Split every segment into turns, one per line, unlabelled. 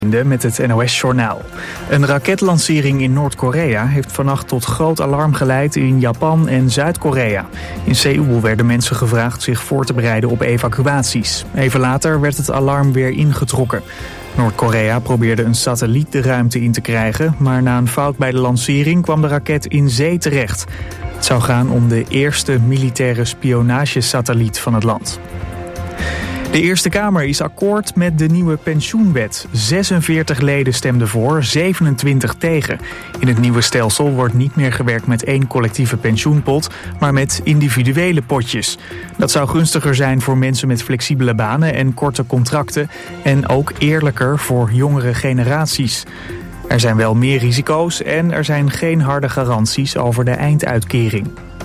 Met het NOS-journaal. Een raketlancering in Noord-Korea heeft vannacht tot groot alarm geleid in Japan en Zuid-Korea. In Seoul werden mensen gevraagd zich voor te bereiden op evacuaties. Even later werd het alarm weer ingetrokken. Noord-Korea probeerde een satelliet de ruimte in te krijgen, maar na een fout bij de lancering kwam de raket in zee terecht. Het zou gaan om de eerste militaire spionagesatelliet van het land. De Eerste Kamer is akkoord met de nieuwe pensioenwet. 46 leden stemden voor, 27 tegen. In het nieuwe stelsel wordt niet meer gewerkt met één collectieve pensioenpot, maar met individuele potjes. Dat zou gunstiger zijn voor mensen met flexibele banen en korte contracten en ook eerlijker voor jongere generaties. Er zijn wel meer risico's en er zijn geen harde garanties over de einduitkering.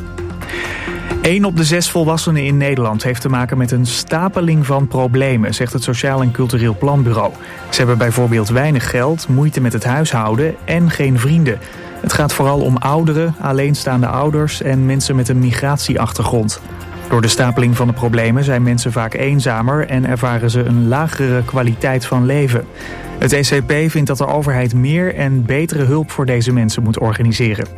1 op de 6 volwassenen in Nederland heeft te maken met een stapeling van problemen, zegt het Sociaal en Cultureel Planbureau. Ze hebben bijvoorbeeld weinig geld, moeite met het huishouden en geen vrienden. Het gaat vooral om ouderen, alleenstaande ouders en mensen met een migratieachtergrond. Door de stapeling van de problemen zijn mensen vaak eenzamer en ervaren ze een lagere kwaliteit van leven. Het ECP vindt dat de overheid meer en betere hulp voor deze mensen moet organiseren.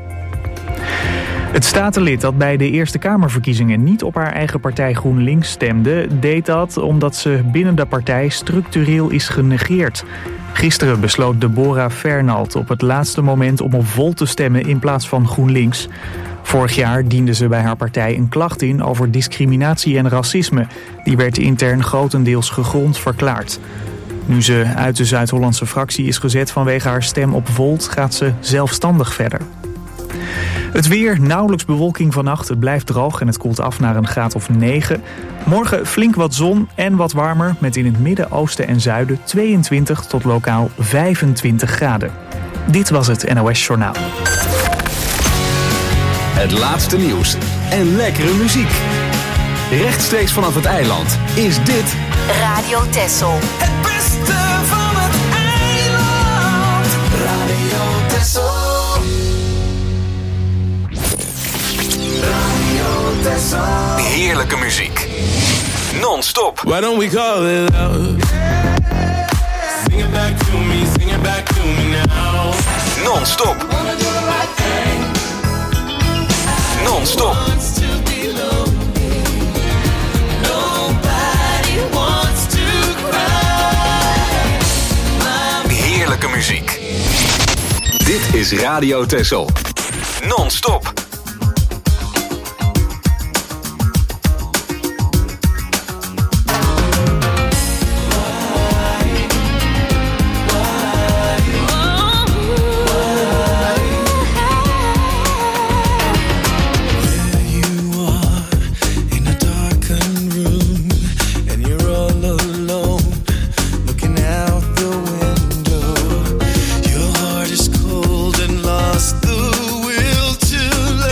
Het statenlid dat bij de Eerste Kamerverkiezingen niet op haar eigen partij GroenLinks stemde, deed dat omdat ze binnen de partij structureel is genegeerd. Gisteren besloot Deborah Fernald op het laatste moment om op Volt te stemmen in plaats van GroenLinks. Vorig jaar diende ze bij haar partij een klacht in over discriminatie en racisme. Die werd intern grotendeels gegrond verklaard. Nu ze uit de Zuid-Hollandse fractie is gezet vanwege haar stem op Volt, gaat ze zelfstandig verder. Het weer, nauwelijks bewolking vannacht. Het blijft droog en het koelt af naar een graad of 9. Morgen flink wat zon en wat warmer, met in het midden, oosten en zuiden 22 tot lokaal 25 graden. Dit was het NOS Journaal.
Het laatste nieuws en lekkere muziek. Rechtstreeks vanaf het eiland is dit
Radio Texel.
Het beste van het eiland. Radio Texel.
heerlijke muziek. Non-stop.
Why don't we call it love? Sing it back to me, sing it back to me now.
Non-stop. Non-stop. Heerlijke muziek. Dit is Radio Texel. Non-stop.
Lost the will to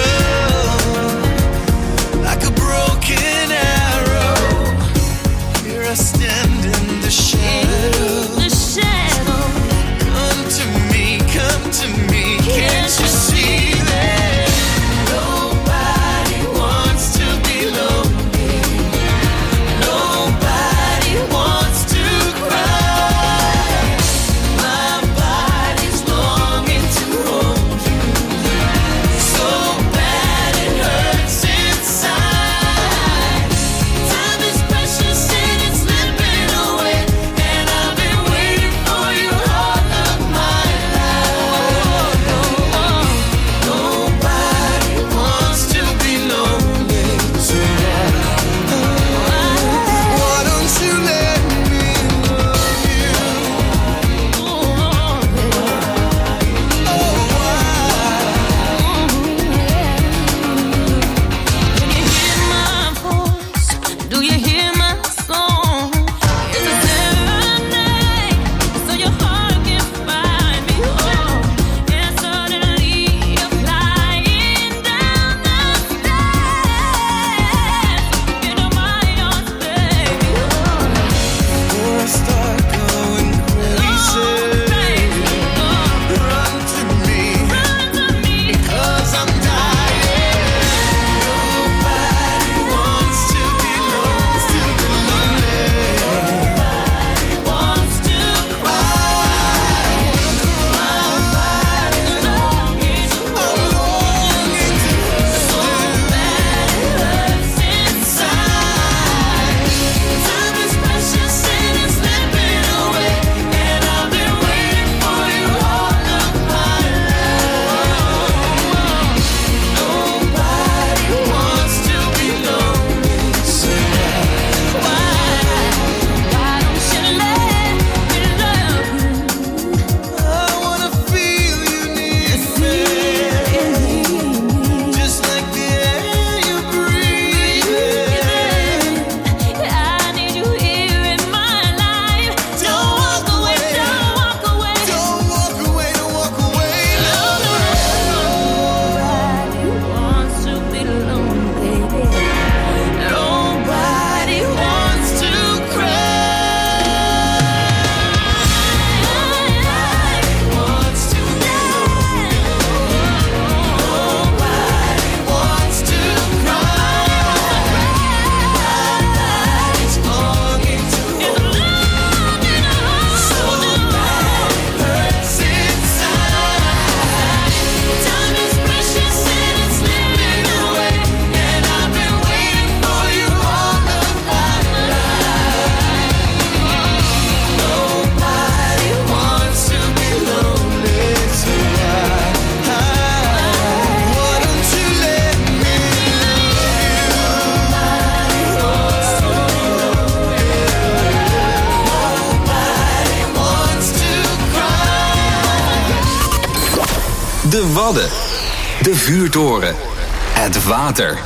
De Wadden. De vuurtoren. Het water.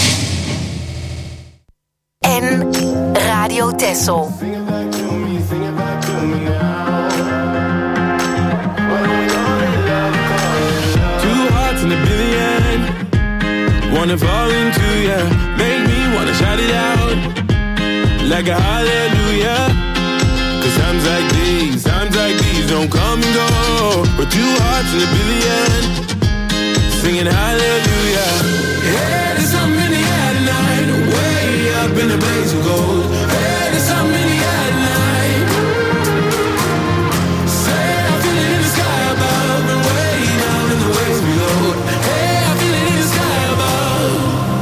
En Radio Texel.
Two hearts in a billion. Wanna fall into ya. Make me wanna shout it out. Like a hallelujah. Cause times like these don't come and go. But two hearts in a billion. Singing hallelujah. Hey, there's something in the air tonight. Way up in the blaze of gold. Hey, there's something in the air tonight. Say I feel it in the sky above. And way down in the waves below. Hey, I feel it in the sky above.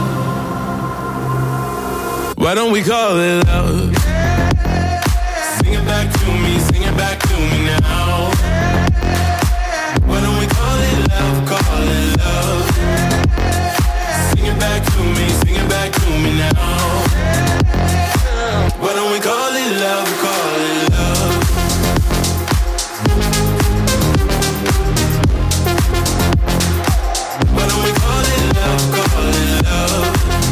Why don't we call it love? Sing it back to me, sing it back to me now. Why don't we call it love, call it love. Sing it back to me, sing it back to me now. Why don't we call it love, call it love. Why don't we call it love, call it love.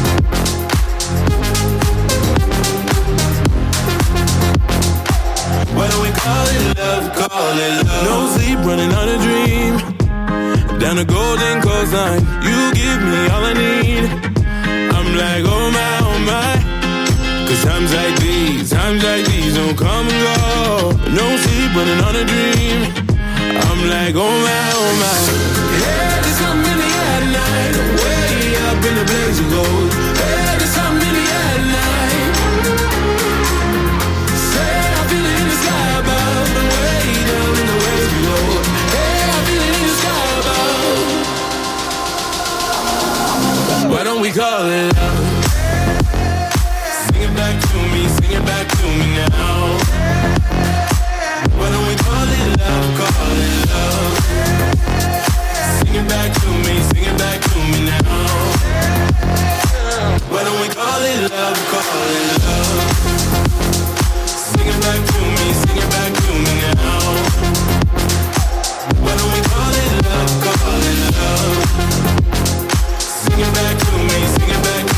Why don't we call it love, call it love. No sleep, running on a dream. Down the golden coastline, you give me all I need. I'm like, oh my. Cause times like these don't come and go. No sleep, running on a dream. I'm like, oh my. Yeah, there's something in the air tonight. Way up in the blaze of gold. Yeah, there's something in the air tonight. Say I feel it in the sky above. And way down in the waves below. Hey, I feel it in the sky above. Why don't we call it love? Sing it back to me, sing it back to me now. Why don't we call it love, call it love. Sing it back to me, sing it back to me now. Why don't we call it love, call it love. Sing it back to me, sing it back to me now. Why don't we call it love, call it love. Sing it back to me, sing it back to me.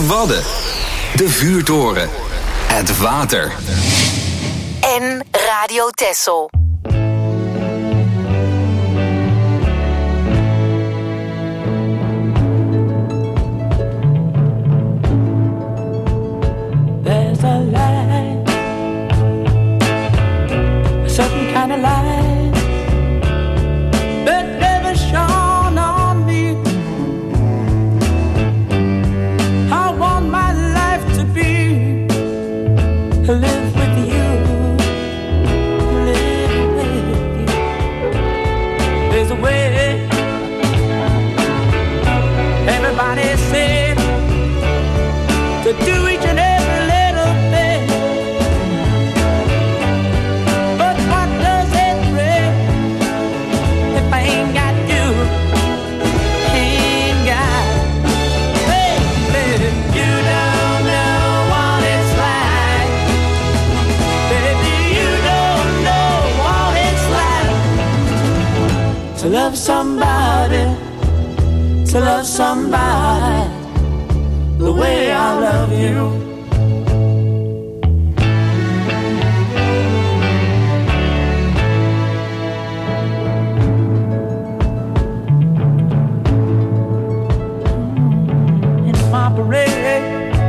Wadden, de vuurtoren, het water.
En Radio Texel.
There's a light, a certain kind of light that never shone on me. I want my life to be to live with you, live with you. There's a way. Everybody said to do each and every little thing, but what does it bring if I ain't got you? Ain't got, baby, you don't know what it's like. Baby, you don't know what it's like to love somebody, to love somebody the way I love you. In my parade,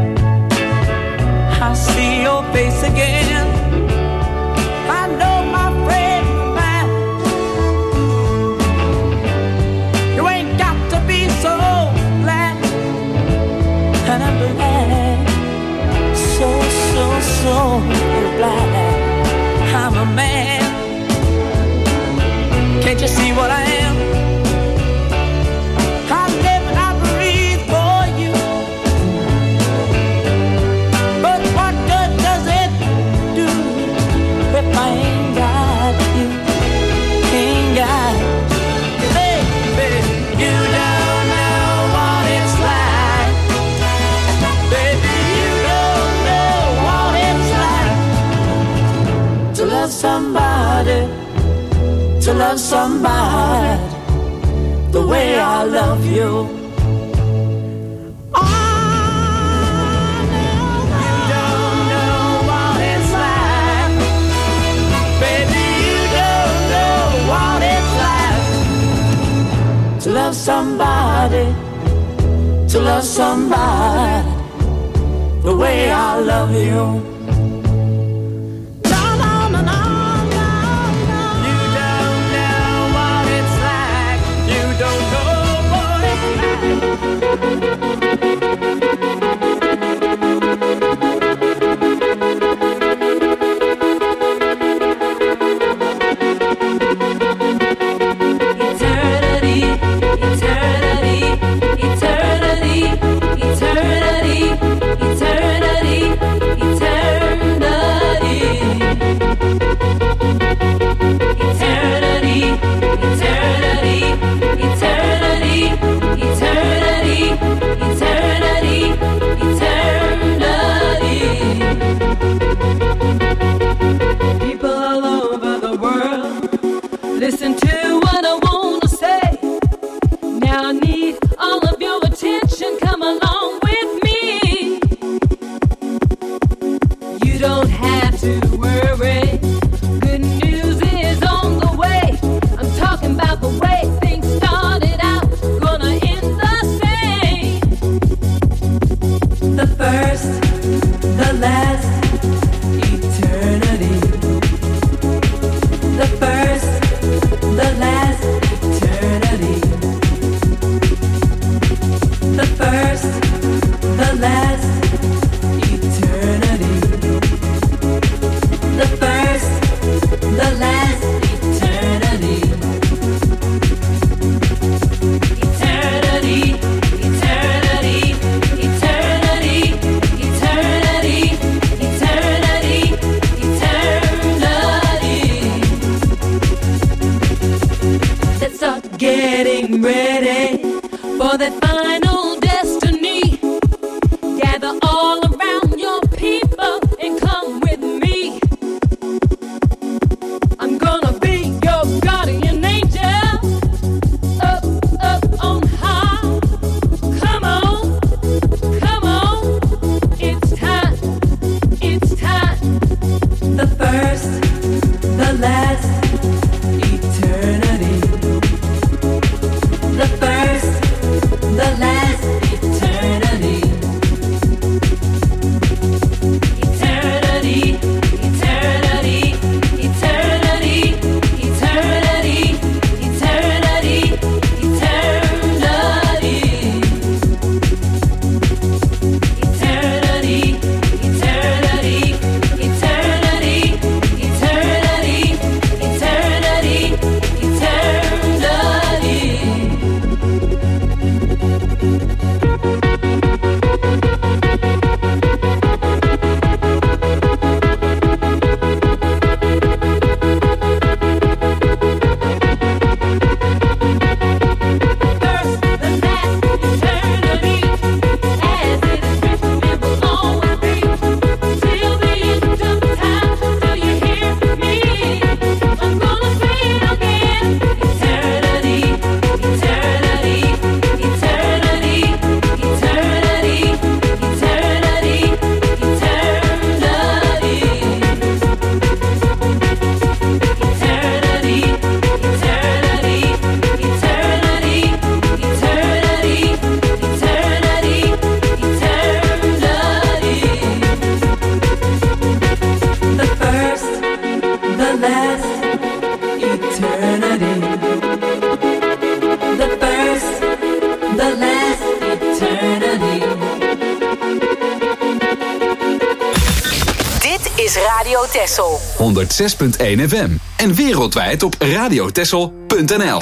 I see your face again. I know my friend of mine. You ain't got to be so glad. And I'm glad, so glad I'm a man. Can't you see what I am? I live and I breathe for you. But what good does it do if I ain't got you? Ain't got you. Baby, you don't know what it's like. Baby, you don't know what it's like to love somebody, to love somebody the way I love you. To love somebody, to love somebody the way I love you. No, no, no, no, no, no. You don't know what it's like. You don't know what it's like. Listen to what I want to say. Now I need all of your attention. Come along with me. You don't have to worry. Good news is on the way. I'm talking about the way things started out. Gonna end the same. The first, the last, eternity. The first, the last, eternity. The first, the last, eternity.
is Radio Texel.
106.1 FM. En wereldwijd op radiotexel.nl.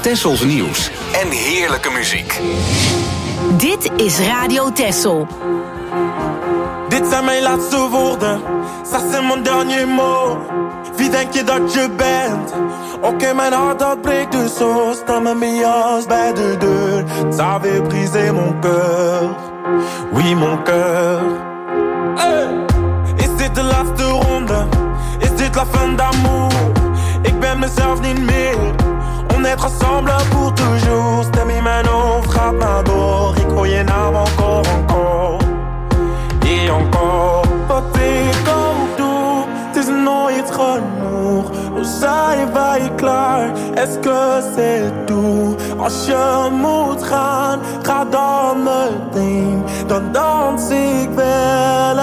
Tessels nieuws en heerlijke muziek.
Dit is Radio Tessel.
Dit zijn mijn laatste woorden, ça c'est mon dernier mot. Wie denk je dat je bent? Oké, mijn hart dat breekt dus zo. Sta met mijn jas bij de deur. Ça avait brisé mon cœur. Oui, mon cœur. Hey! Is dit de laatste ronde? Is dit la fin d'amour? Ik ben mezelf niet meer. On est ensemble pour toujours. Stem in mijn hoofd gaat maar door. Ik hoor je naam encore. Et encore. Wat ik ook doe, het is nooit genoeg. Hoe saai ben je klaar? Est-ce que c'est tout? Als je moet gaan, ga dan meteen. Dan dans ik wel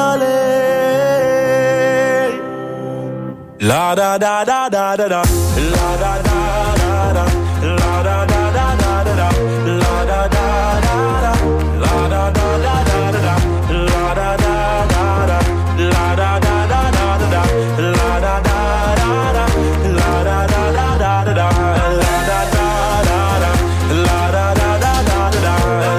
alleen. La da da da da da da. La da da da da. La da da da da da. La da da da da. La da da da da da. La da da da da. La da da da da da. La da da da da. La da da da da da. La da da da da. La da da da da da.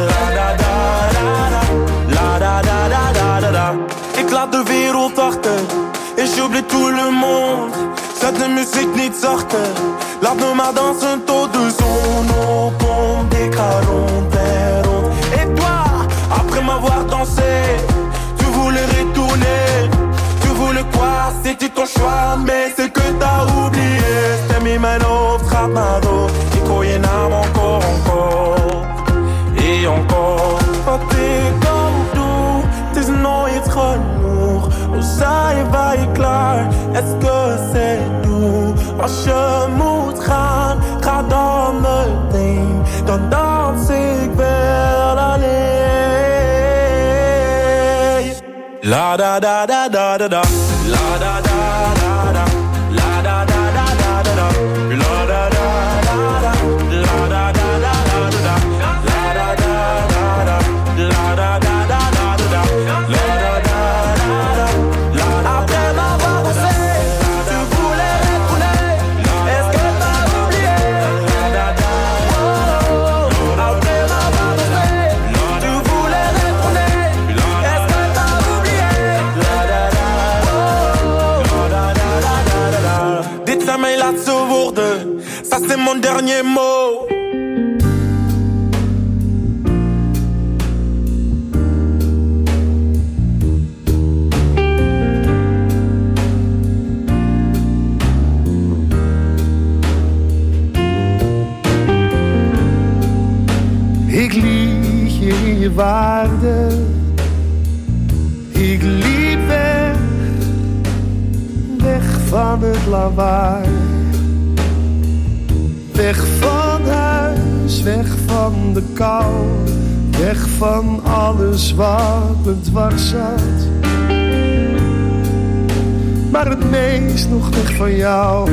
La da da da da. Ik laat de wereld achter. Et j'oublie tout le monde. Zet de muziek niet zachter. Laat me maar dansen tot de zon opkomt. Ik ga rond en rond. Et toi, après m'avoir dansé, tu voulais retourner. Tu voulais quoi? C'était ton choix, mais c'est que t'as oublié. Stem in mijn hoofd gaat maar door. Ik hoor je naam encore. Et encore. Wat ik ook doe, het is nooit genoeg. Hoe saai ben je klaar? Est-ce que c'est tout? Als je moet gaan, ga dan meteen. Dan dans ik wel alleen. La da da da da da da. La da da da da. La da da da da da. La da da da da. La da da da da da. La da da da da. La da da da da da. La da da da da. Après m'avoir dansé, tu voulais retourner. Est-ce que t'as oublié? Après m'avoir dansé, tu voulais retourner. Est-ce que t'as oublié? Dit zijn mijn laatste woorden, ça c'est mon dernier mot.
Ik liet je in je waarde. Ik liep weg, weg van het lawaai. Weg van huis, weg van de kou. Weg van alles wat me dwars zat. Maar het meest nog weg van jou.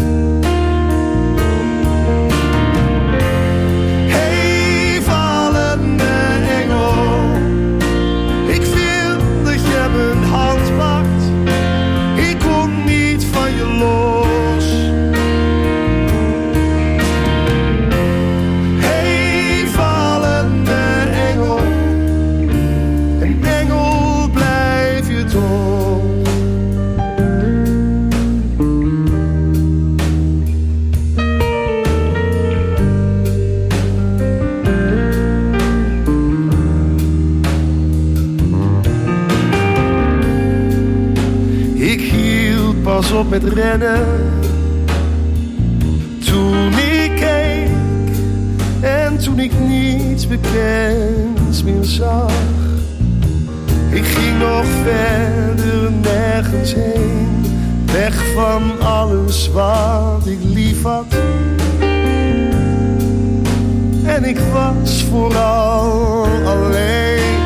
Mijn hand pakt, ik kom niet van je los. Hey, vallende engel, een engel blijf je toch. Pas op met rennen. Toen ik keek en toen ik niets bekends meer zag. Ik ging nog verder nergens heen. Weg van alles wat ik lief had. En ik was vooral alleen.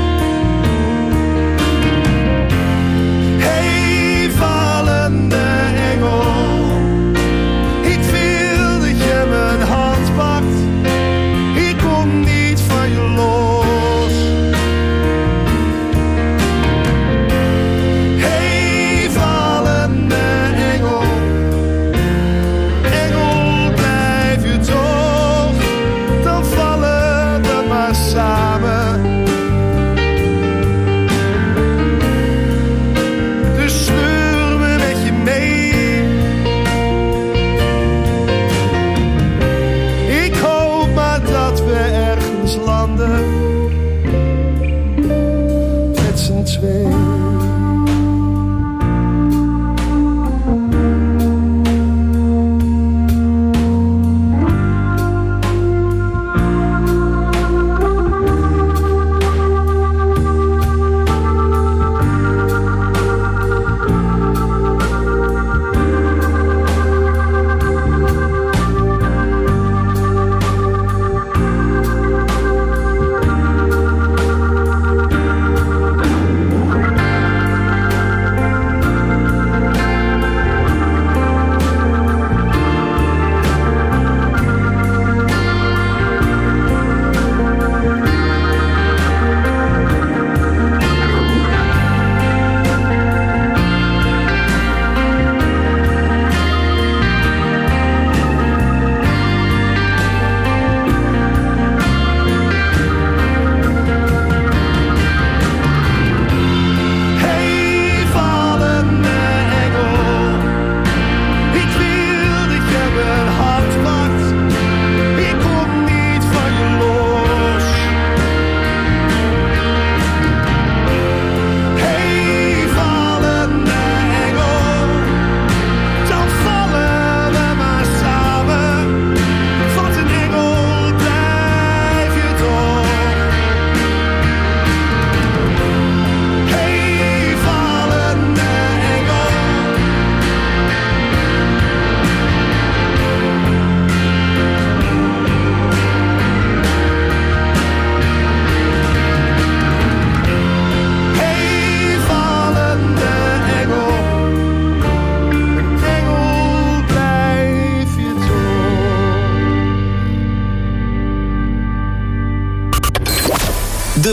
Ik wil dat je mijn hand pakt. Ik kom niet van je los. Hey, vallende engel. Engel, blijf je toch.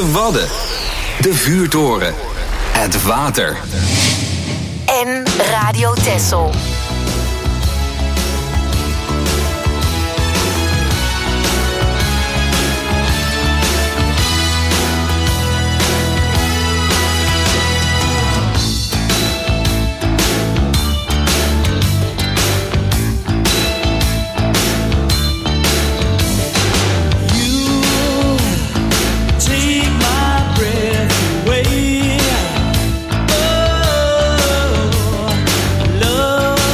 de Wadden, de vuurtoren, het water.
En Radio Texel.
Love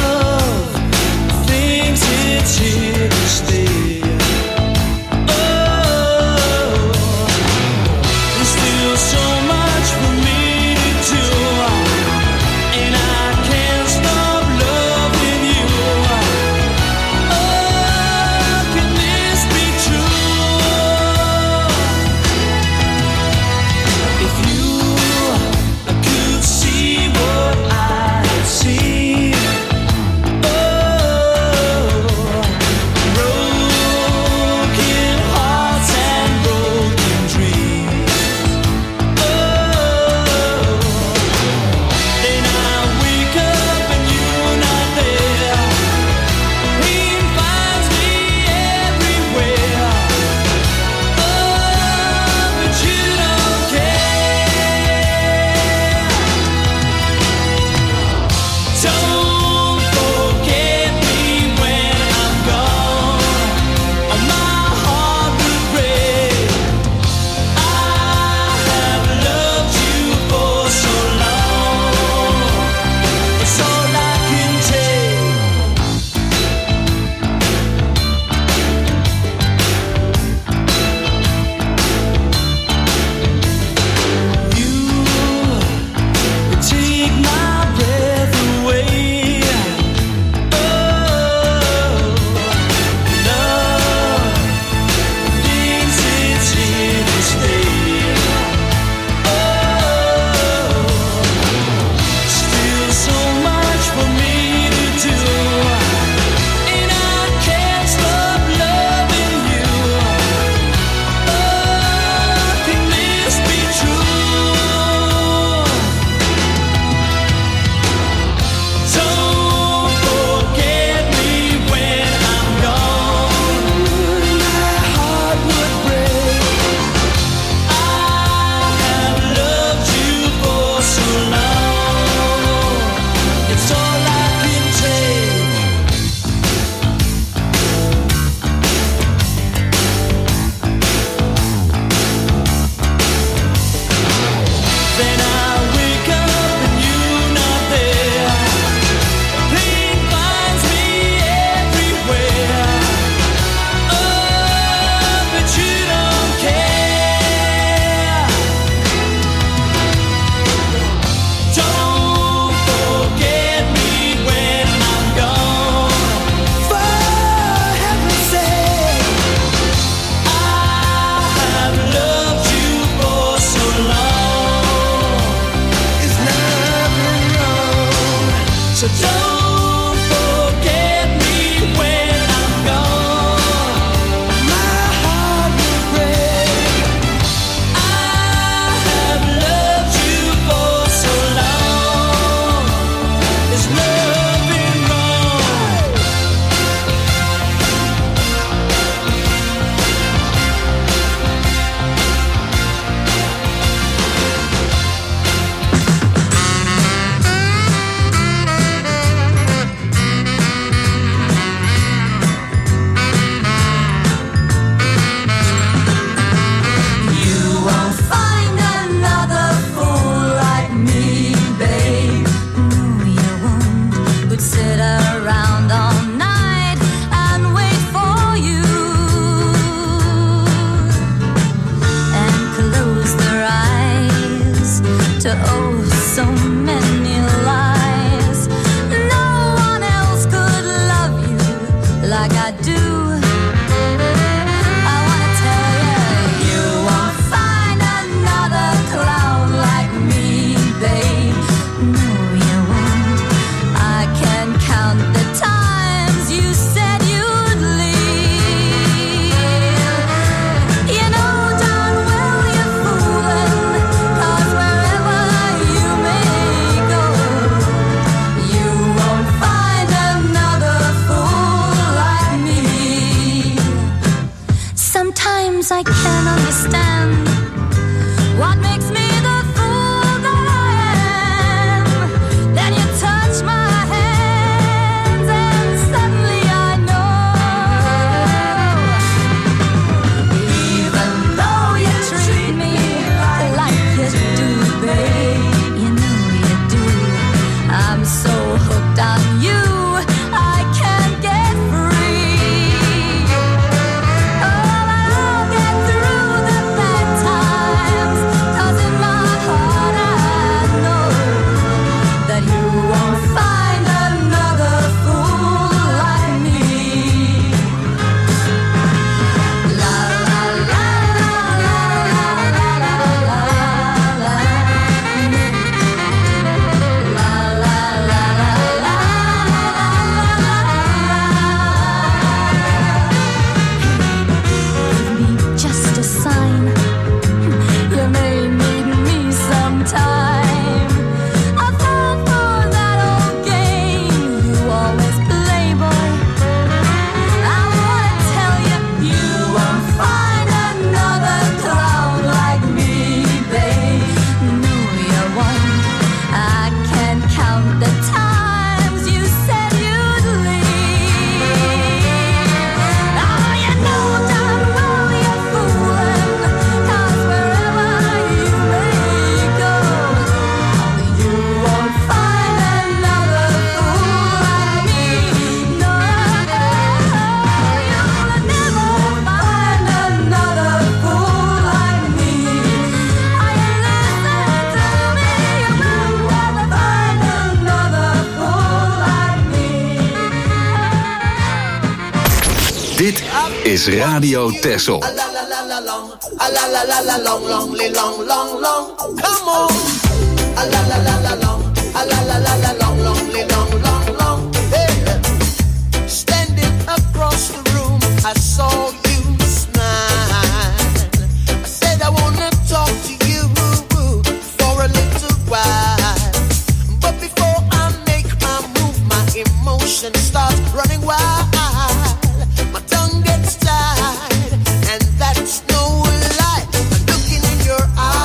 is Radio Texel.
A la la la la long, a la la la la long, long, long, long, long. Come on. A la la la la long, a la la la la long, long, long, long, long. Hey. Standing across the room, I saw you smile. I said I wanna talk to you for a little while. But before I make my move, my emotions start running wild. My tongue gets tied, and that's no lie. I'm looking in your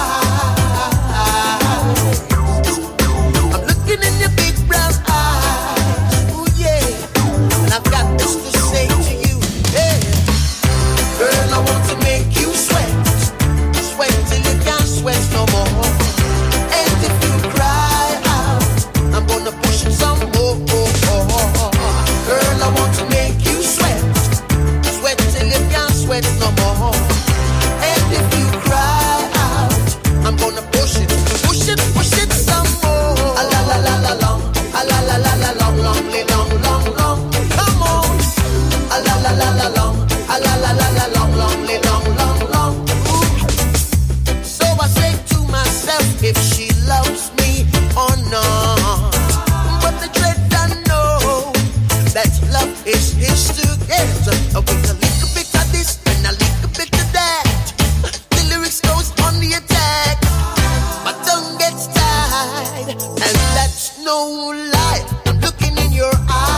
eyes. I'm looking in your big brown eyes. Ooh, yeah. And I've got this to say to you. Hey. Girl, I want to make you sweat. Sweat till you can't sweat no more. And if you cry out, I'm gonna push it some more. Girl, I want to make you sweat. Sweat till you can't sweat no more. And if you cry out, I'm gonna push it some more. A la la la la long, a la la la la long, long, long, long, long. Come on. A la la la la long, a la la la la long, long, long, long, long. Ooh. So I say to myself, if she loves me or not. But the dread I know that love is his to get. With a little bit of this and a little bit of that, the lyrics goes on the attack. My tongue gets tied, and that's no lie. I'm looking in your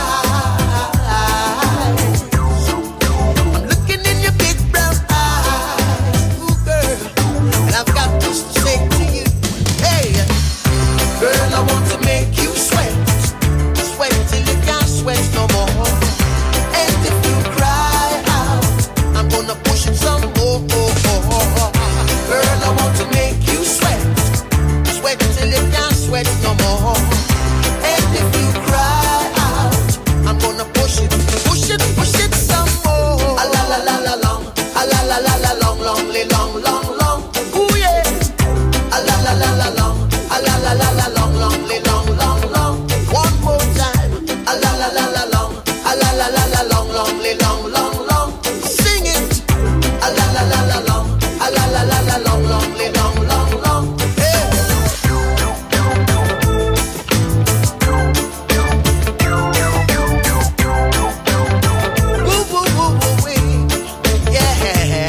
eyes. I'm looking in your big brown eyes. Ooh, girl, and I've got this to say to you. Hey, girl, I want to make you sweat. Sweat till you can't sweat no more. And if you cry out, I'm gonna push it some more. Girl, I want to make you sweat. Sweat till you can't sweat no more. And if you cry out, I'm gonna push it some more. A la la la la long, a la la la la long, long, long, long, long. Ooh yeah. A la la la la long, a la la la la long, long, long, long, long. One more time. A la la la la long, a la la la la long, long, long, long, long. Sing it. A la la la la long, a la la la la long, long, long, long, long. Hey. Woo woo woo woo wee. Yeah.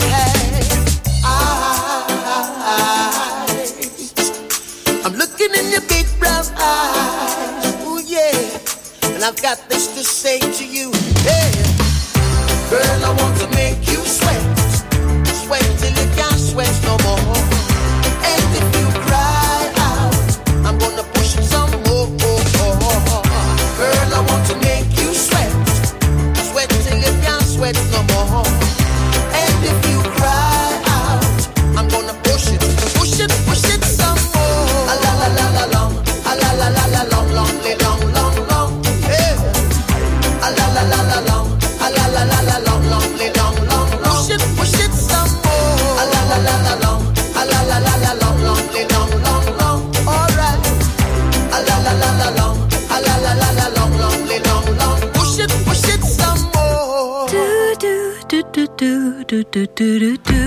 I'm looking in your big brown eyes. Ooh yeah. And I've got this to say to you. Hey. Girl, I want to make you sweat. Sweat till you can't sweat no more. And if you cry out, I'm gonna push it some more. Girl, I want to make you sweat. Sweat till you can't sweat no more. And if you cry out, I'm gonna push it some more. A la la la la long, a la la la la long, long, long, long, long. Hey. A la la la la long, a la la la la long, long, long, long, long. Push it some more. A la la la la long, a la la la la long, long, long, long, long. All right. A la la la la long, a la la la la long, long, long, long. Push it some more.
Do do do do do do do do do.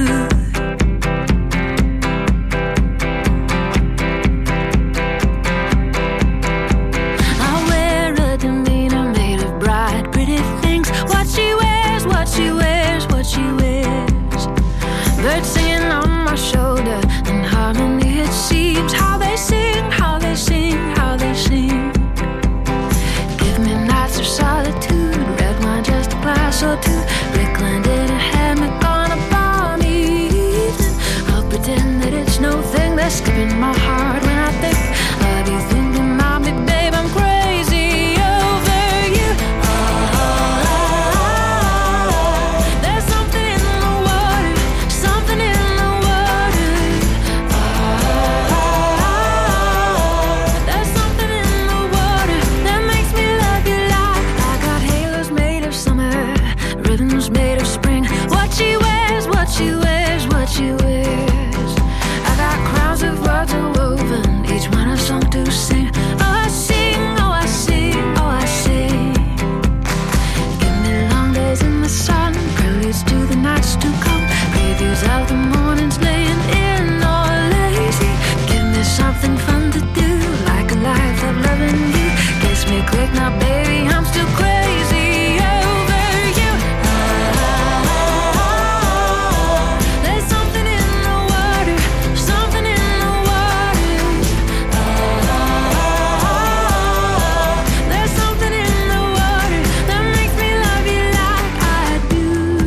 I wear a demeanor made of bright, pretty things. What she wears, what she wears, what she wears. Birds singing on my shoulder, in harmony it seems. How they sing, how they sing, how they sing. Give me nights of solitude, red wine, just a glass or two. Brickland in a hammock on a balmy evening. I'll pretend that it's no thing. They're skipping my heart when I think of you thinking about me, babe. I'm crazy over you. There's something in the water, something in the water. There's something in the water that makes me love you like. I got halos made of summer, ribbons made of spring. What she wears, what she wears, what she wears. I got crowns of words woven, each one a song to sing. Oh, I sing, oh, I sing, oh, I sing. Give me long days in the sun, preludes to the Baby, I'm still crazy over you. There's something in the water, something in the water. There's something in the water that makes me love you like I do.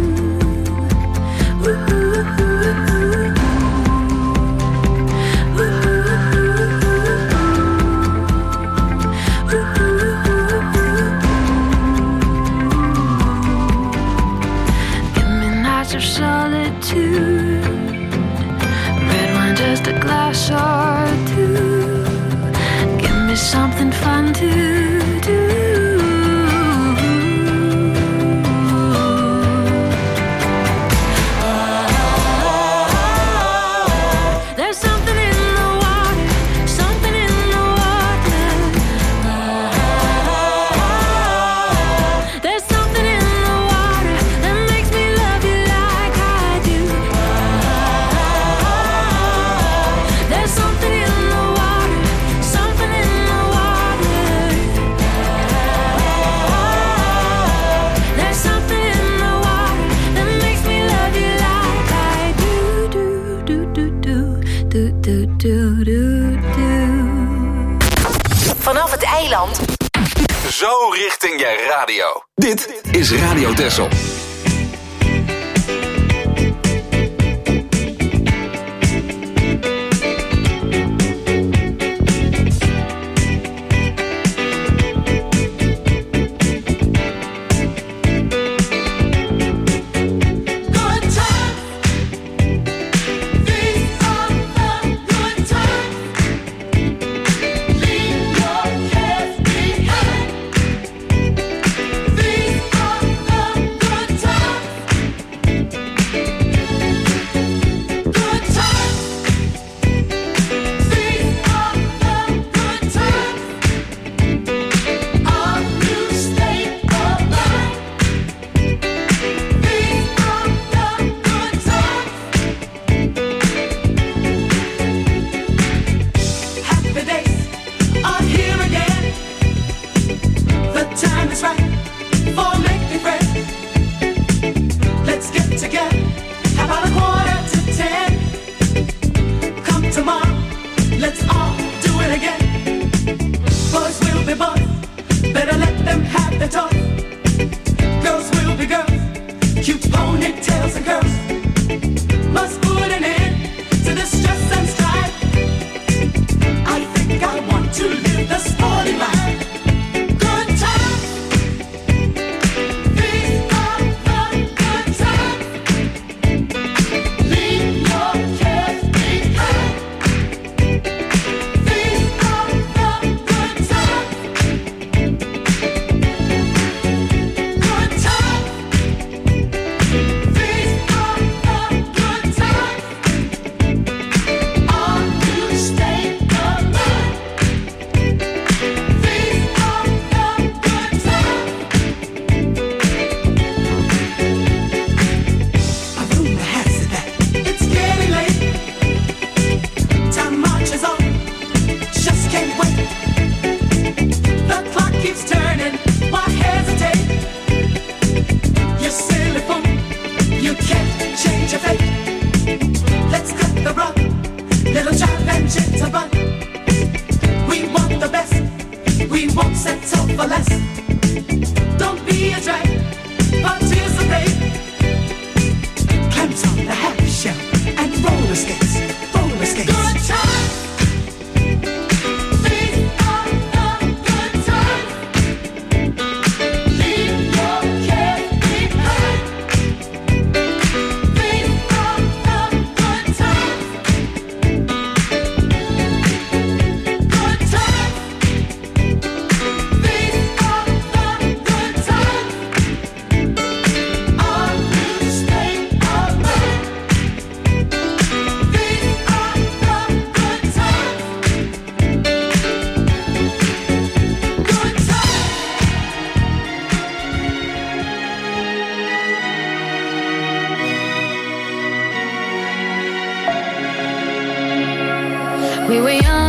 Give me nights of solitude, red wine, just a glass or two. Give me something fun to do. There's something in the water, something in the water. There's something in the water that makes me love you like I do. There's something in the water, something in the water. There's something in the water that makes me love you like I do.
Vanaf het eiland.
Zo richting je radio. Dit is Radio Texel.
Good times, these are the good times. Leave your cares behind. These are the good times. Good times, these are the good times. Our new state of mind. These are the good times. Happy days are here again. The time is right for making friends. Let's get together. How about 9:45? Come tomorrow, let's all do it again. Boys will be boys, better let them have their toys. Girls will be girls, cute ponytails and curls. Must put an end to the stress and strife. I think I want to live the sporty life. Good times, these are the good times. Leave your cares behind. These are the good times. Good times, these are the good times. Our new state of mind. These are the good times. A rumor has it that it's getting late. Time marches on, just can't wait. The clock keeps turning, why hesitate? You silly fool, you can't change your fate. Let's cut the rug, little child and gentle run. We want the best, we won't settle for less. Don't be a drag, participate. Clams on the half shell and roller skates, roller skates. Good times, these are the good times. Leave your cares behind. These are the good times. Good times, these are the good times. Our new state of mind. These are the good times. Good times.
We were young,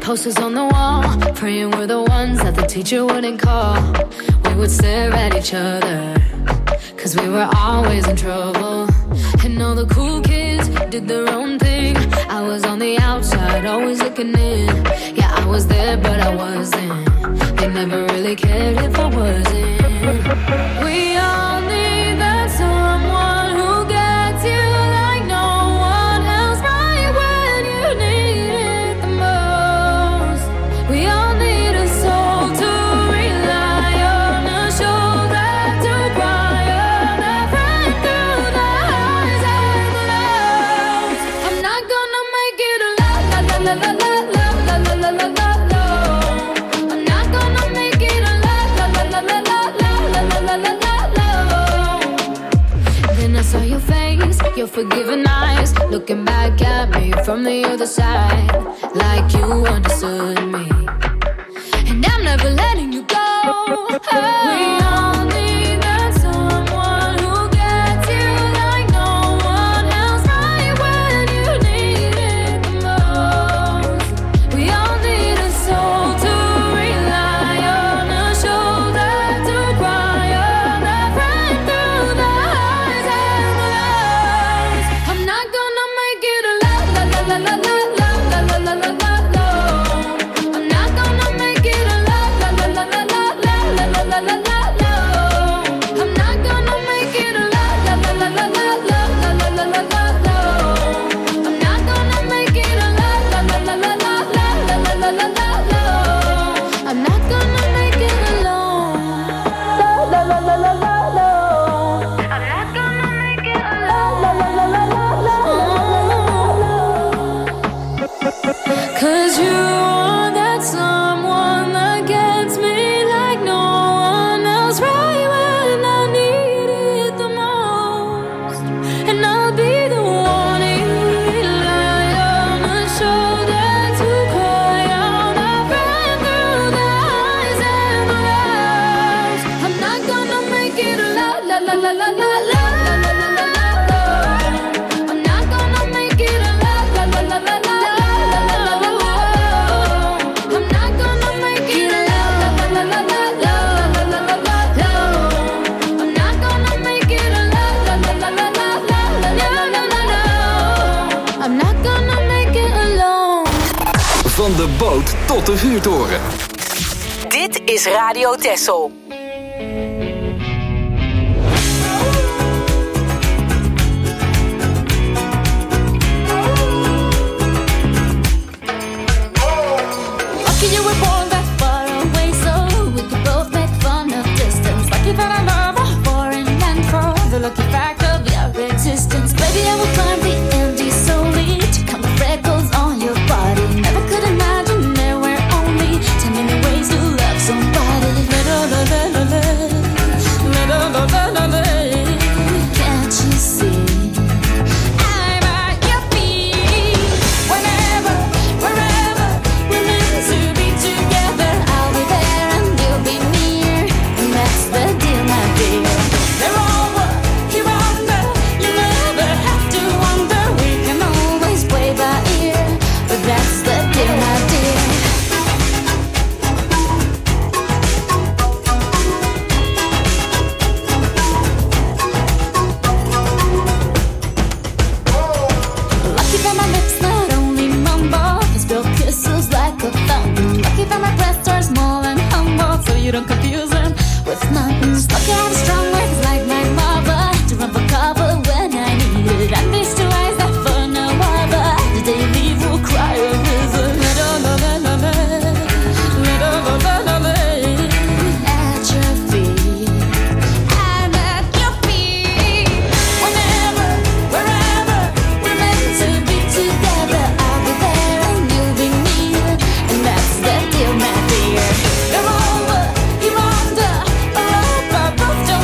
Posters on the wall, praying we're the ones that the teacher wouldn't call. We would stare at each other, cause we were always in trouble. And all the cool kids did their own thing. I was on the outside, always looking in. Yeah, I was there, but I wasn't. They never really cared if I wasn't. We all need that someone who gets you like no one else, right when you need it the most. We all need a soul to rely on, a shoulder to cry on, a friend through the highs and the lows. I'm not gonna make it a la la la la la la la la la la la la. I'm not gonna make it a la la la la la la la la la la la. Then I saw your face, your forgiving eyes, looking back at me from the other side, like you understood me. And I'm never letting you go. We all need that someone who gets you like no one else, right when you need it the most. We all need a soul to rely on, a shoulder to cry on, a friend through the highs and the lows. I'm not gonna make it a la la la la la la la la la la la la. I'm not gonna make it a la la la la la la la la la la la la. I'm not gonna make it a la la la la la la la la la la la la. I'm not gonna make it a la la la la la la la la la la la. I'm not gonna make it alone. La la la la la la. I'm not gonna make it alone. La la la la la la. Cause you are that someone that gets me like no one else, right when I need it the most. And I'll be the one you rely on, a shoulder to cry on, a friend through the highs and the lows. I'm not gonna make it a la la la la la la la. I'm not gonna make it a la la la la la la. I'm not gonna make it a la la la la la la la la la. I'm not gonna make it a la la la la la la la la la. I'm not gonna make it alone.
Van de boot tot de vuurtoren.
Dit is Radio Texel.
Lucky you were born that far away, so we could both make fun of distance. Lucky that I love a foreign land for the lucky fact of your existence. Baby, I will climb the Andes solely to count the freckles on your body. Never could imagine there were only 10 million ways to love somebody. Can't you see? I'm at your feet. Whenever, wherever we're meant to be together, I'll be there and you'll be near, and that's the deal, my dear. They're over, you're under, you never have to wonder. We can always play by ear, but that's the deal, my dear. Lucky that my lips not only mumble, can spill kisses like a fountain. Lucky that my breasts are small and humble, so you don't confuse them with mountains. Lucky I have strong words like my mother to run for cover when I need it. And these two eyes that for no other, the day you leave will cry a river. At your feet, I'm at your feet. Whenever, wherever we're meant to be together, I'll be there and you'll be near, and that's the deal, my dear. You're over, you're under, or up, both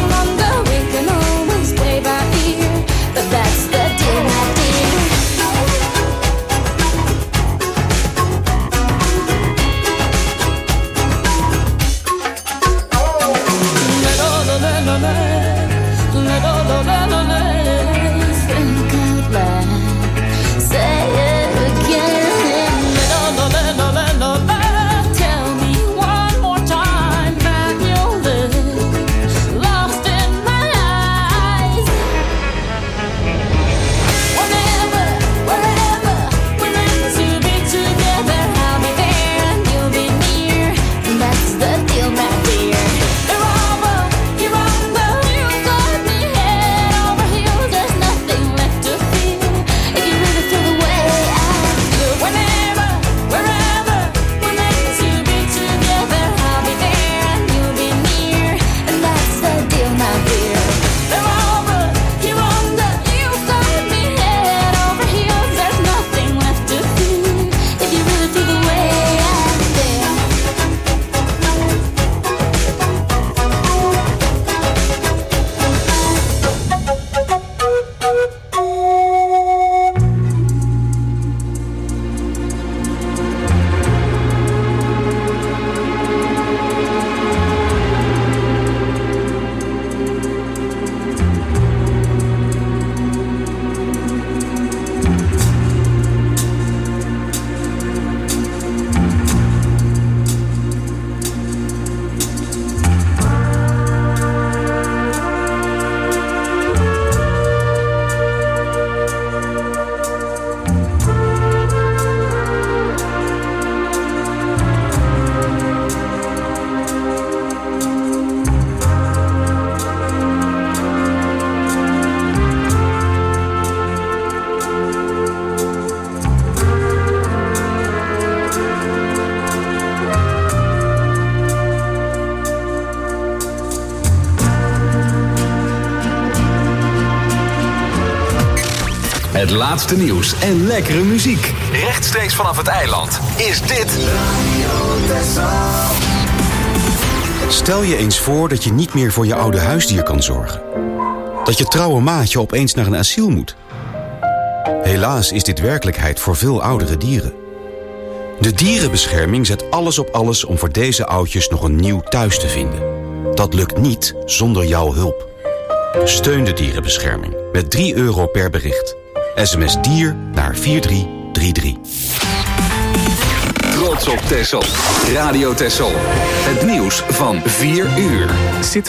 Het laatste nieuws en lekkere muziek. Rechtstreeks vanaf het eiland is dit
Stel je eens voor dat je niet meer voor je oude huisdier kan zorgen. Dat je trouwe maatje opeens naar een asiel moet. Helaas is dit werkelijkheid voor veel oudere dieren. De dierenbescherming zet alles op alles om voor deze oudjes nog een nieuw thuis te vinden. Dat lukt niet zonder jouw hulp. Steun de dierenbescherming met €3 per bericht. SMS dier naar 4333.
Trots op Texel. Radio Texel. Het nieuws van 4 uur.